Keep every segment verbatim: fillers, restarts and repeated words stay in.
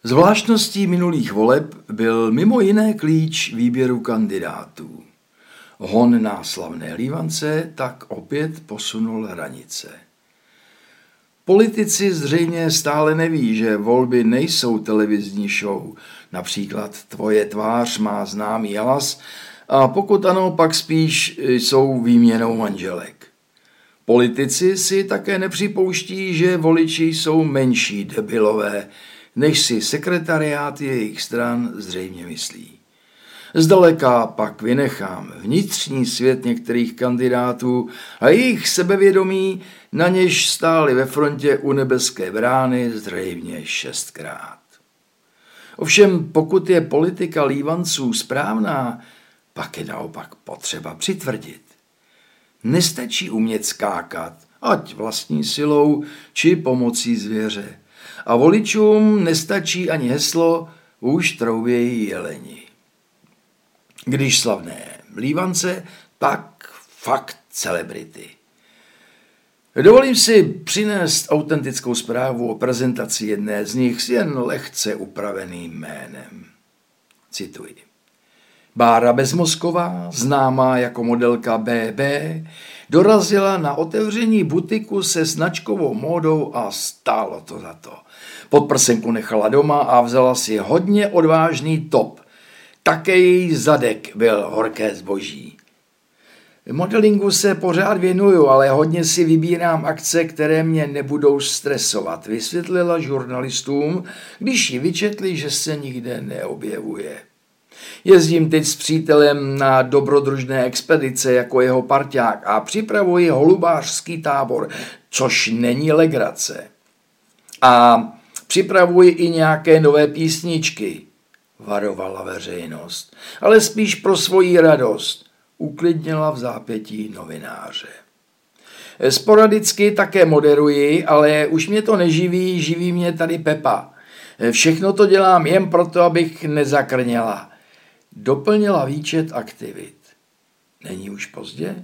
Zvláštností minulých voleb byl mimo jiné klíč výběru kandidátů. Hon na slavné Lívance tak opět posunul hranice. Politici zřejmě stále neví, že volby nejsou televizní show, například Tvoje tvář má známý hlas, a pokud ano, pak spíš jsou výměnou manželek. Politici si také nepřipouští, že voliči jsou menší debilové, než si sekretariát jejich stran zřejmě myslí. Zdaleka pak vynechám vnitřní svět některých kandidátů a jejich sebevědomí, na něž stáli ve frontě u nebeské brány zřejmě šestkrát. Ovšem, pokud je politika Lívanců správná, pak je naopak potřeba přitvrdit. Nestačí umět skákat, ať vlastní silou, či pomocí zvěře. A voličům nestačí ani heslo už troubějí jeleni. Když slavné Lívance, pak fakt celebrity. Dovolím si přinést autentickou zprávu o prezentaci jedné z nich s jen lehce upraveným jménem. Cituji. Bára Bezmozková, známá jako modelka bé bé, dorazila na otevření butiku se značkovou módou a stálo to za to. Podprsenku nechala doma a vzala si hodně odvážný top. Také její zadek byl horké zboží. Modelingu se pořád věnuju, ale hodně si vybírám akce, které mě nebudou stresovat, vysvětlila žurnalistům, když ji vyčetli, že se nikde neobjevuje. Jezdím teď s přítelem na dobrodružné expedice jako jeho parťák a připravuji holubářský tábor, což není legrace. A připravuji i nějaké nové písničky, varovala veřejnost, ale spíš pro svoji radost, uklidnila v zápětí novináře. Sporadicky také moderuji, ale už mě to neživí, živí mě tady Pepa. Všechno to dělám jen proto, abych nezakrněla. Doplnila výčet aktivit. Není už pozdě?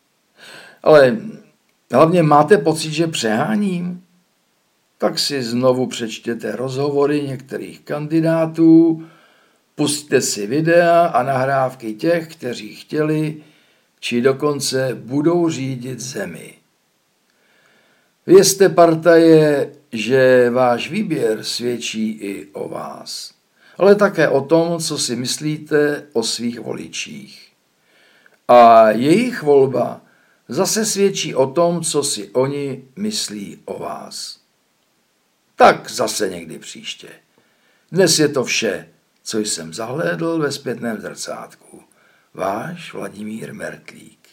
Ale hlavně máte pocit, že přeháním? Tak si znovu přečtěte rozhovory některých kandidátů, pusťte si videa a nahrávky těch, kteří chtěli, či dokonce budou řídit zemi. Vězte partaje, že váš výběr svědčí i o vás, ale také o tom, co si myslíte o svých voličích. A jejich volba zase svědčí o tom, co si oni myslí o vás. Tak zase někdy příště. Dnes je to vše, co jsem zahlédl ve zpětném zrcátku. Váš Vladimír Mertlík.